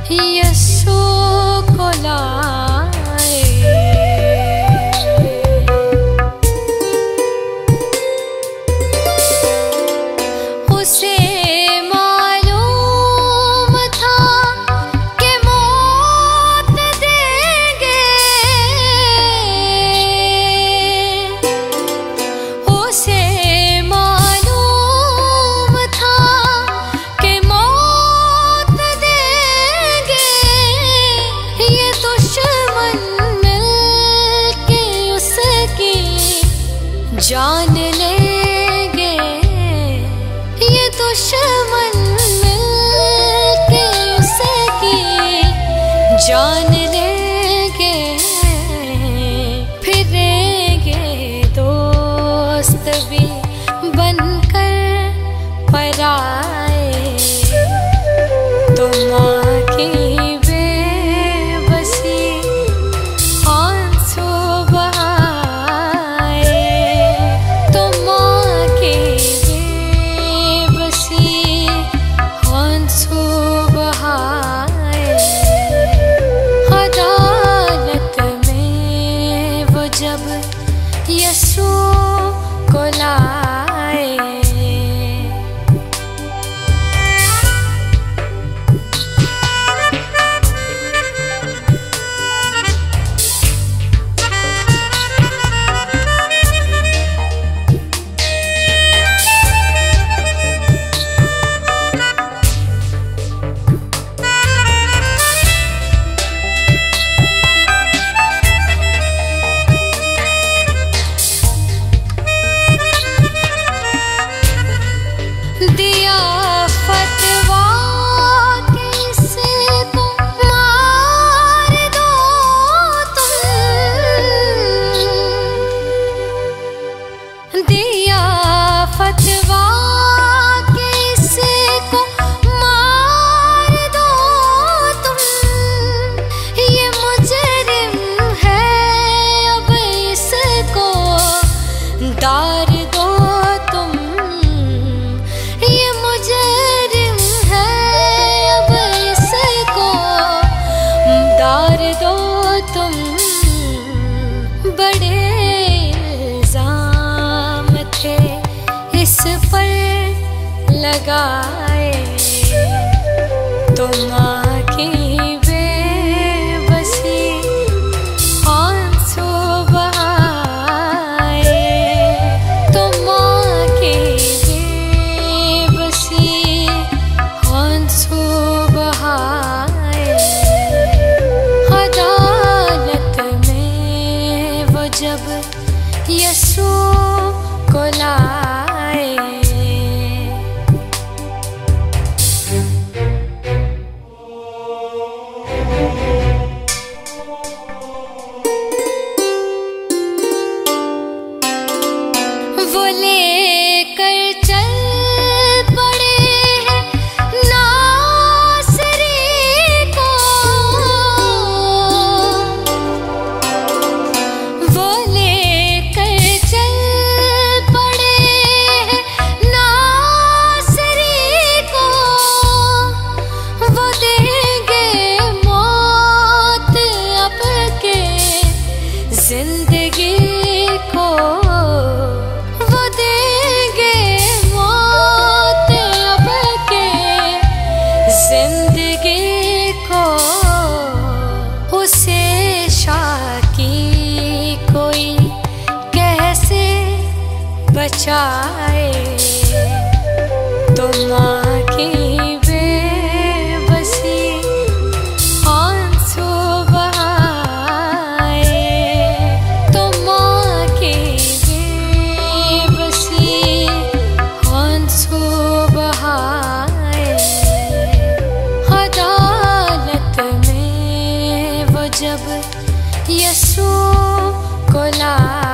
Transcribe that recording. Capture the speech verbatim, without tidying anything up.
यीशु को लाए। उसे मालूम था कि मौत देंगे, उसे मालूम था कि मौत देंगे। ये दुश्मन मिलके उसकी जान लेंगे, ये दुश्मन मिलके उसकी जान लेंगे। फिरेंगे दोस्त भी बनकर पराए, तो माँ की बेबसी आंसू बहाए, तो माँ की बेबसी आंसू बहाए। अदालत में वो जब यीशु को लाए, दिया फतवा किसी को मार दो तुम, दिया फतवा किसी को मार दो तुम। ये मुजरिम है अब इसको दार दो तुम, ये मुजरिम है अब इसको दार दो तुम। बड़े इल्जाम थे इस पर लगाए, तो माँ की बेबसी आंसू बहाए, तो माँ की बेबसी आंसू बहाए। अदालत में वो जब यीशु को लाए, वो लेकर चल पड़े हैं नासरी को, वो लेकर चल पड़े हैं नासरी को। वो देंगे मौत आपके जिंदगी को, वो देंगे मौत आपके जिंदगी को। उसे शाकी कोई कैसे बचाए, तो माँ की बेबसी आंसू बहाए, तो माँ की बेबसी आंसू बहाए। अदालत में वो जब यीशु को लाए,